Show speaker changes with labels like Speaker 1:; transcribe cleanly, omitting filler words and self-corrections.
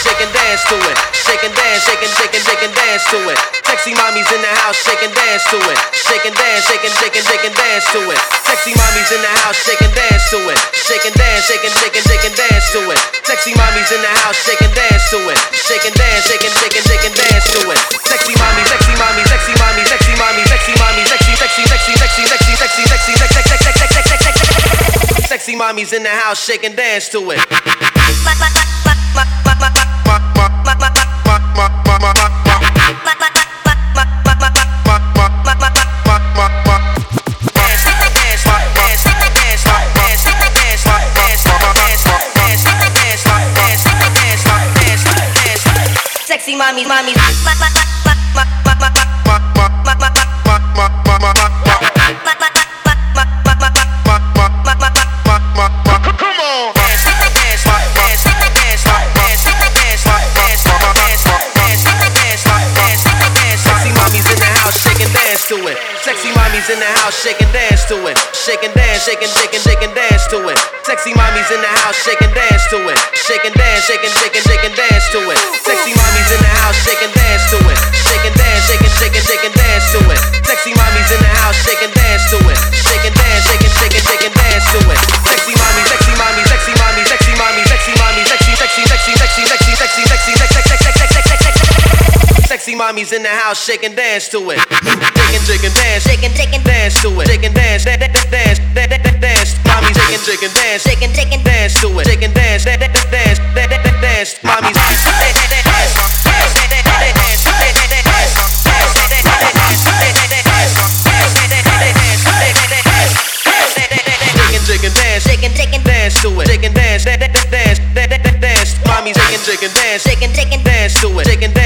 Speaker 1: shake and dance to it. Shake and dance, shake and shake and shake and dance to it. Sexy mommies in the house, shake and dance to it. Shake and dance, shake and shake and shake and dance to it. Sexy mommies in the house, shake and dance to it. Shake and dance, shake and shake and shake and dance to it. Sexy mommies in the house, shake and dance to it. Shake and dance, shake and shake and shake and dance to it. Sexy mommies, sexy mommies, sexy mommies, sexy mommies, sexy mommies, sexy, sexy, sexy, sexy, sexy, sexy, sexy, sexy, sexy, sexy mommies in the house, shake and dance to it.
Speaker 2: Sexy mommies, mommies.
Speaker 1: To it. Sexy mommies in the house, shake and dance to it. Shake and dance, shake and shake and shake and dance to it. Sexy mommies in the house, shake and dance to it. Shake and dance, shake and shake and shake and dance to it. Sexy mommies in the house, shake and dance to it. Shake and dance, shake and shake and shake and dance to it. Sexy mommies in the house, shake and dance to it. Shake and dance, shake and shake and shake and dance to it. Sexy mommies, sexy mommies, sexy mommies, sexy mommies, sexy mommies, sexy, sexy, sexy, sexy, sexy, sexy, sexy, sexy mommies in the house, shake and dance to it. Shake and dance,
Speaker 2: Shake and
Speaker 1: dance to it. Shake and dance, dance, dance, dance. Mommy shake and dance,
Speaker 2: shake and
Speaker 1: dance to it. Shake and dance, dance, dance. Mommy shake and dance, dance to it. Shake and dance, dance, dance. Mommy shake and dance,
Speaker 2: shake and
Speaker 1: dance to it. Shake and dance.